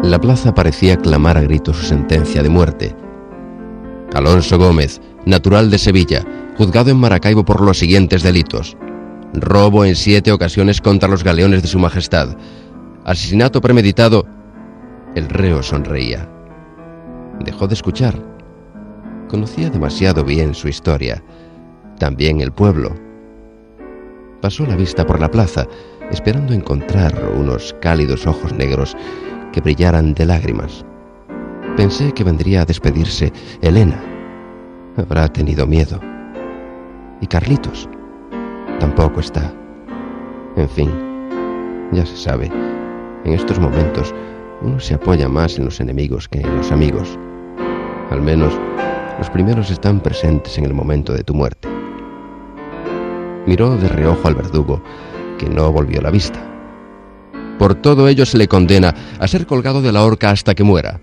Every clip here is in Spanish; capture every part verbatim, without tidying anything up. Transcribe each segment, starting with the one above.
La plaza parecía clamar a gritos su sentencia de muerte. Alonso Gómez, natural de Sevilla, juzgado en Maracaibo por los siguientes delitos: robo en siete ocasiones contra los galeones de su majestad, asesinato premeditado. El reo sonreía. Dejó de escuchar. Conocía demasiado bien su historia, también el pueblo. Pasó la vista por la plaza, esperando encontrar unos cálidos ojos negros que brillaran de lágrimas. Pensé que vendría a despedirse Elena. Habrá tenido miedo. Y Carlitos tampoco está. En fin, ya se sabe, en estos momentos uno se apoya más en los enemigos que en los amigos. Al menos los primeros están presentes en el momento de tu muerte. Miró de reojo al verdugo, que no volvió la vista. Por todo ello se le condena a ser colgado de la horca hasta que muera.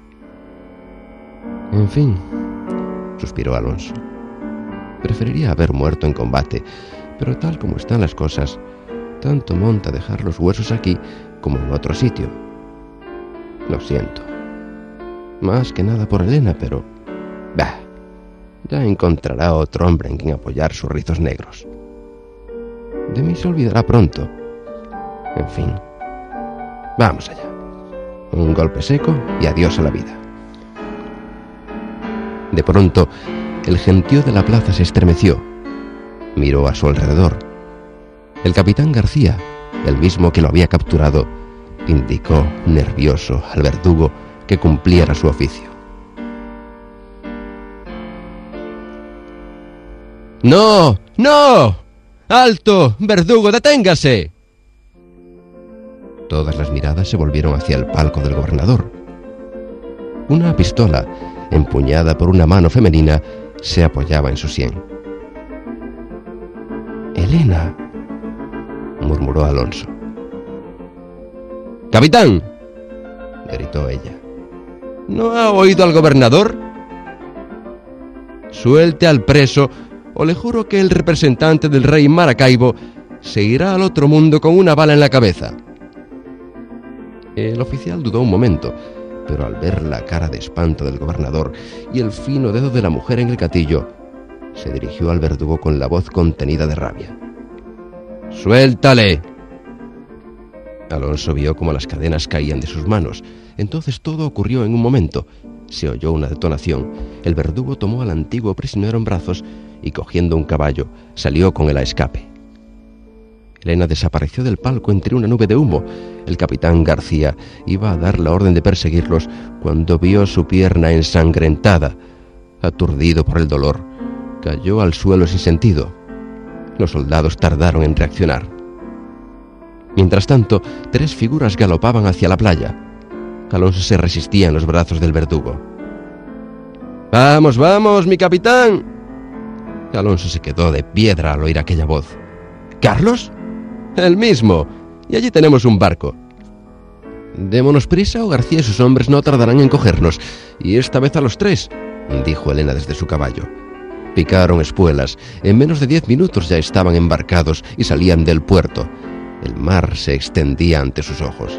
En fin, suspiró Alonso. Preferiría haber muerto en combate, pero tal como están las cosas, tanto monta dejar los huesos aquí como en otro sitio. Lo siento. Más que nada por Elena, pero... bah, ya encontrará otro hombre en quien apoyar sus rizos negros. De mí se olvidará pronto. En fin, vamos allá. Un golpe seco y adiós a la vida. De pronto, el gentío de la plaza se estremeció. Miró a su alrededor. El capitán García, el mismo que lo había capturado, indicó, nervioso, al verdugo que cumpliera su oficio. ¡No! ¡No! ¡Alto! ¡Verdugo, deténgase! Todas las miradas se volvieron hacia el palco del gobernador. Una pistola, empuñada por una mano femenina, se apoyaba en su sien. «Elena», murmuró Alonso. «¡Capitán!», gritó ella. «¿No ha oído al gobernador? Suelte al preso, o le juro que el representante del rey Maracaibo se irá al otro mundo con una bala en la cabeza». El oficial dudó un momento, pero al ver la cara de espanto del gobernador y el fino dedo de la mujer en el gatillo, se dirigió al verdugo con la voz contenida de rabia. «¡Suéltale!». Alonso vio cómo las cadenas caían de sus manos. Entonces todo ocurrió en un momento. Se oyó una detonación. El verdugo tomó al antiguo prisionero en brazos y, cogiendo un caballo, salió con él a escape. Elena desapareció del palco entre una nube de humo. El capitán García iba a dar la orden de perseguirlos cuando vio su pierna ensangrentada. Aturdido por el dolor, cayó al suelo sin sentido. Los soldados tardaron en reaccionar. Mientras tanto, tres figuras galopaban hacia la playa. Alonso se resistía en los brazos del verdugo. «¡Vamos, vamos, mi capitán!». Alonso se quedó de piedra al oír aquella voz. «¿Carlos?». «El mismo. Y allí tenemos un barco». «Démonos prisa o García y sus hombres no tardarán en cogernos. Y esta vez a los tres», dijo Elena desde su caballo. Picaron espuelas. En menos de diez minutos ya estaban embarcados y salían del puerto. El mar se extendía ante sus ojos.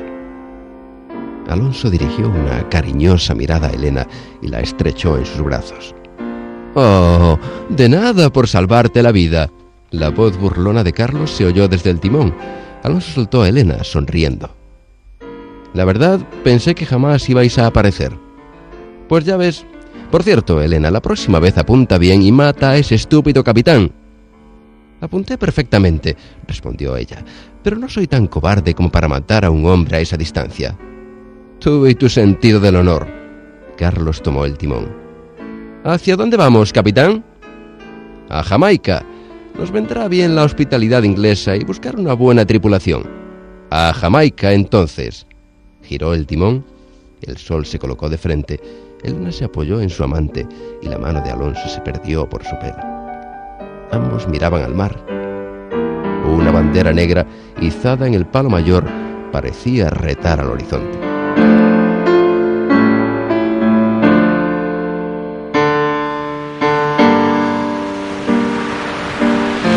Alonso dirigió una cariñosa mirada a Elena y la estrechó en sus brazos. «Oh, de nada por salvarte la vida». La voz burlona de Carlos se oyó desde el timón. Alonso soltó a Elena, sonriendo. «La verdad, pensé que jamás ibais a aparecer». «Pues ya ves. Por cierto, Elena, la próxima vez apunta bien y mata a ese estúpido capitán». «Apunté perfectamente», respondió ella, «pero no soy tan cobarde como para matar a un hombre a esa distancia». «Tú y tu sentido del honor». Carlos tomó el timón. «¿Hacia dónde vamos, capitán?» «A Jamaica. Nos vendrá bien la hospitalidad inglesa y buscar una buena tripulación». «A Jamaica, entonces». Giró el timón, el sol se colocó de frente, Elena se apoyó en su amante y la mano de Alonso se perdió por su pelo. Ambos miraban al mar. Una bandera negra izada en el palo mayor parecía retar al horizonte.